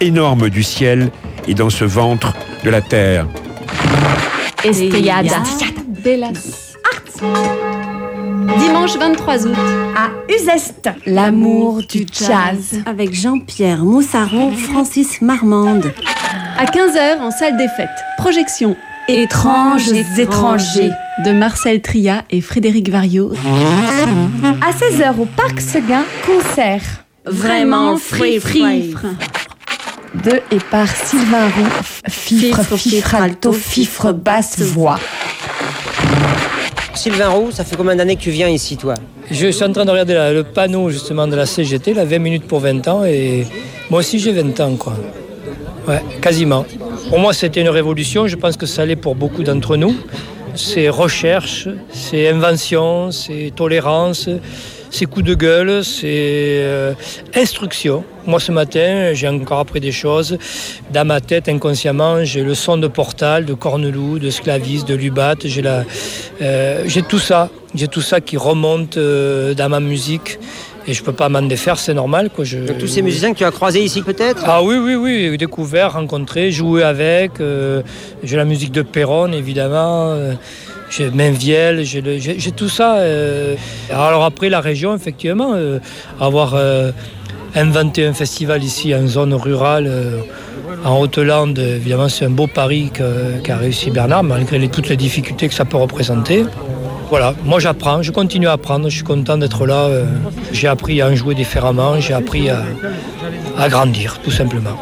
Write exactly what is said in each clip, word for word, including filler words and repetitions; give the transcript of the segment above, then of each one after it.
énorme du ciel et dans ce ventre de la terre. Estrellada de las Arts. Dimanche vingt-trois août, à Uzeste, l'amour du jazz. Avec Jean-Pierre Moussaron, Francis Marmande. À quinze heures, en salle des fêtes, projection Étranges étrangers de Marcel Tria et Frédéric Variot. À seize heures, au Parc Seguin, concert. Vraiment free-free. De et par Sylvain Roux, fifre, fifre, alto, fifre, basse, voix. Sylvain Roux, ça fait combien d'années que tu viens ici, toi? Je suis en train de regarder la, le panneau justement de la C G T, là, vingt minutes pour vingt ans, et moi aussi j'ai vingt ans, quoi. Ouais, quasiment. Pour moi, c'était une révolution, je pense que ça l'est pour beaucoup d'entre nous. C'est recherche, c'est invention, c'est tolérance, c'est coup de gueule, c'est euh, instruction. Moi, ce matin, j'ai encore appris des choses. Dans ma tête, inconsciemment, j'ai le son de Portal, de Corneloup, de Sclavis, de Lubat. J'ai, la, euh, j'ai tout ça. J'ai tout ça qui remonte euh, dans ma musique. Et je ne peux pas m'en défaire, c'est normal, quoi. Je... Donc, tous ces musiciens que tu as croisés ici, peut-être? Ah oui, oui, oui. Découvert, rencontré, joué avec. Euh, j'ai la musique de Perron, évidemment. Euh, J'ai Mainvielle, j'ai, le, j'ai, j'ai tout ça. Euh. Alors après, la région, effectivement, euh, avoir euh, inventé un festival ici en zone rurale, euh, en Haute-Lande, évidemment, c'est un beau pari que, qu'a réussi Bernard, malgré les, toutes les difficultés que ça peut représenter. Voilà, moi j'apprends, je continue à apprendre, je suis content d'être là. Euh, j'ai appris à en jouer différemment, j'ai appris à, à grandir, tout simplement.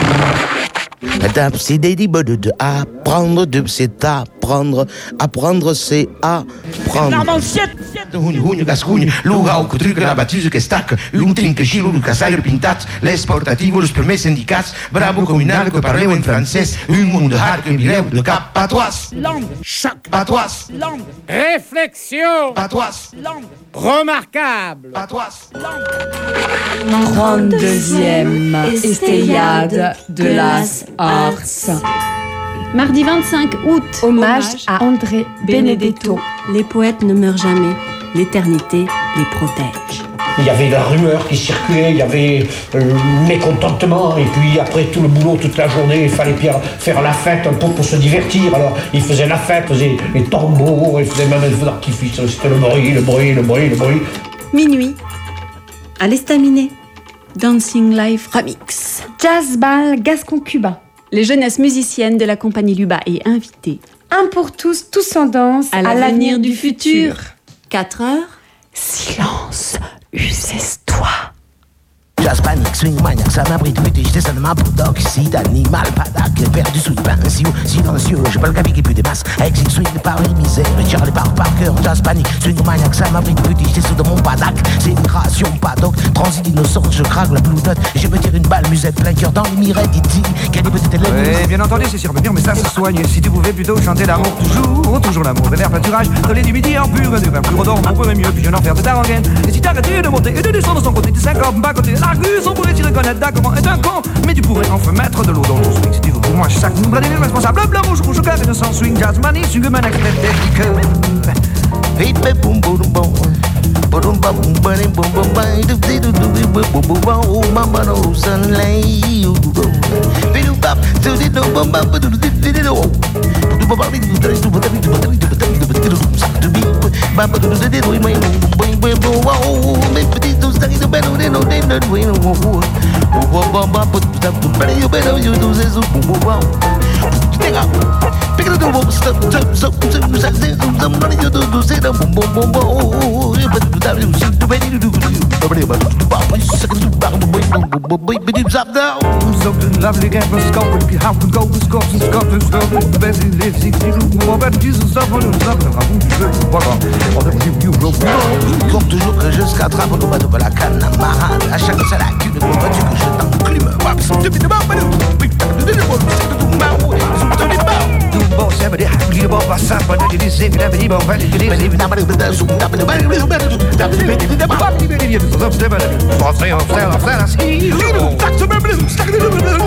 C'est des bonnes de apprendre, de c'est apprendre, apprendre c'est apprendre. Hunho, hunho, gascunho, lugar, o truque, la battuse che stacca, un trinque, giro, un casaio pintat, l'esportativo, los premiers syndicats, bravo communal que parleu en francès, un monde hard que mireu de cap, patois, langue, choc, patois, langue, réflexion, patois, langue, remarquable, patois, langue. trente-deuxième Estrellade de las Arts. Mardi vingt-cinq août, hommage, hommage à André Benedetto. Les poètes ne meurent jamais, l'éternité les protège. Il y avait la rumeur qui circulait, il y avait le mécontentement, et puis après tout le boulot, toute la journée, il fallait faire la fête un peu pour se divertir. Alors ils faisaient la fête, faisaient les tambours, ils faisaient même un feu d'artifice, c'était le bruit, le bruit, le bruit, le bruit. Minuit, à l'estaminet, Dancing Life Remix. Jazz Bal Gascon Cuba. Les jeunesses musiciennes de la compagnie Luba est invitée. Un pour tous, tous en danse, à, à l'avenir, l'avenir du futur. Quatre heures. Silence, Uzeste-toi. Jazz panique, swing maniaque, ça m'abrite, mutige, descend de ma bulldog, site animal, padac, perdu sous le pinceau, silencieux, j'ai pas le gabi qui pue des masses, exit swing par les misères, tire les barres par cœur, jazz panique, swing maniaque, ça m'abrite, mutige, descend de mon padac, c'est une création, padoc, transit innocente, je craque la blue note, et je me tire une balle, musette, plein cœur dans les mirettes, dit, quelle est petite élève. Oui, bien entendu, c'est survenir, mais ça se soigne, si tu pouvais plutôt chanter l'amour, toujours, toujours l'amour, vers pâturage, donner du midi en pur, du vin plus redormant, on pourrait mieux, puis je n'en faire de ta rengaine, et si t'arrêtais de monter et de descendre de son côté, tes cinquante bas côté, la rue, on pourrait t'y reconnaître d'accord est un con, mais tu pourrais enfin mettre de l'eau dans ton swing si tu veux. Pour moi, chaque nous brader les responsables, blanc, rouge, rouge, cœur et de sang swing, jazz, manie, swing, maniaque, tête, Hip boom boom boom boom boom boom boom boom boom boom boom boom mama no sunlight bidu bap to the no bum bap to the the no to bap to the to the to the to the to be bap to the the we my boom boom boom wow me petit to stay the better than no they not we no wow wow bap to the better you better you do this boom boom wow pick up pick it up stop stop stop stop some money you do do say the boom boom boom boom you better do that you see the way you do nobody but you second to back boom boom boom boom but you stop down something lovely game of scope if how can go with scopes and scopes and scopes the best is if six you more better Jesus stuff on the stuff voilà on a vu you roll comme toujours que je scattrape au bas de la canne marade à chaque salle à cul de vois-tu que je t'enclume waps depuis de bas de de de boss every day you boss pass up but it is every day boss but it is even number the zoom up the baby the baby the baby the baby